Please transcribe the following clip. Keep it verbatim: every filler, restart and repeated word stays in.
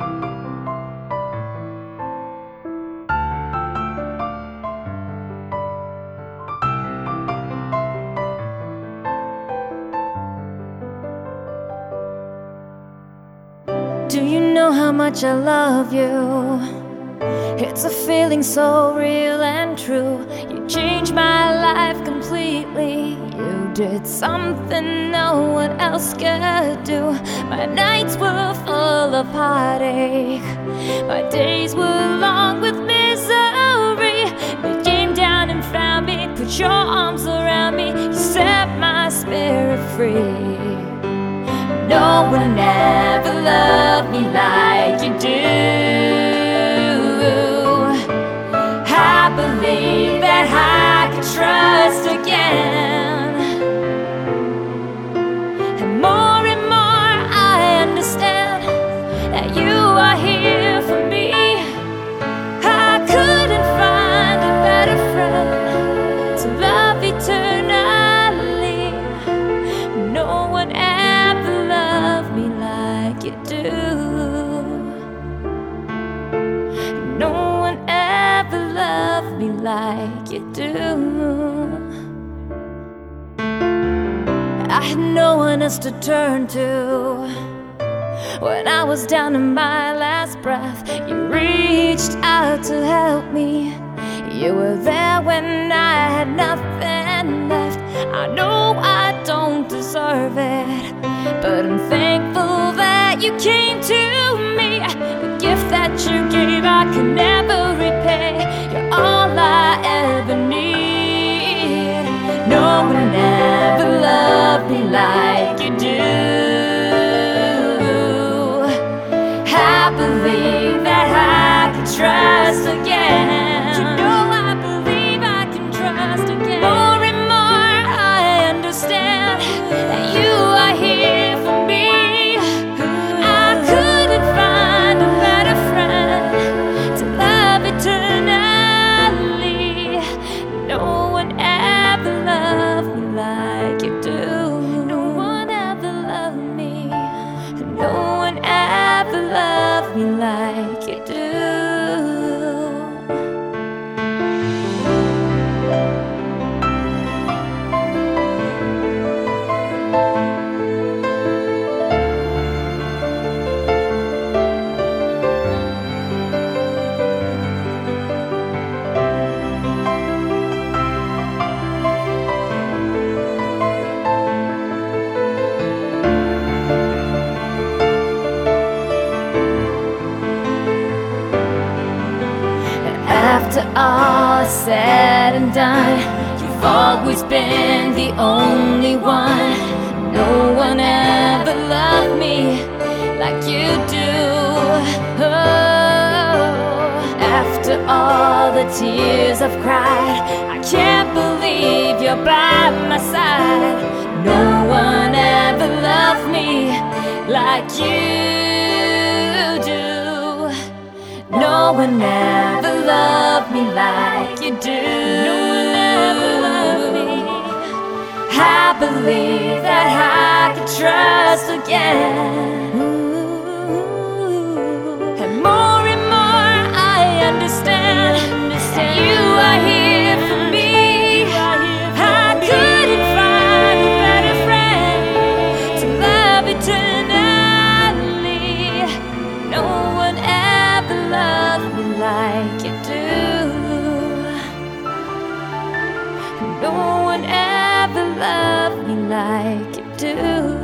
Do you know how much I love you? It's a feeling so real and true. You changed my life completely. You did something no one else could do. My nights were full of heartache. My days were long with misery. You came down and found me, put your arms around me. You set my spirit free. No one ever loved me like you do. I believe that I can trust again. And more and more I understand that you are here for me. I couldn't find a better friend to love eternally. No one ever loved me like you do. No one ever loved me like you do. I had no one else to turn to. When I was down to my last breath, you reached out to help me. You were there when I had nothing left. I know I don't deserve it, but I'm thankful that you came to me. The gift that you gave I can never repay. You're all I ever need. No one ever loved me like you do. I believe that I can trust again. You know I believe I can trust again. More and more I understand that you are here for me. I couldn't find a better friend to love eternally. No one ever loved me like you do. No one ever loved me. No one ever loved me like you do. After all is said and done, you've always been the only one. No one ever loved me like you do. Oh, after all the tears I've cried, I can't believe you're by my side. No one ever loved me like you do. No one ever loved me like you do. No one ever loved me. I believe that I can trust again. Ooh. And more and more I understand that you are here for me. I couldn't find a better friend to love eternally. No one ever loved me like you do. No one ever loved me like you do.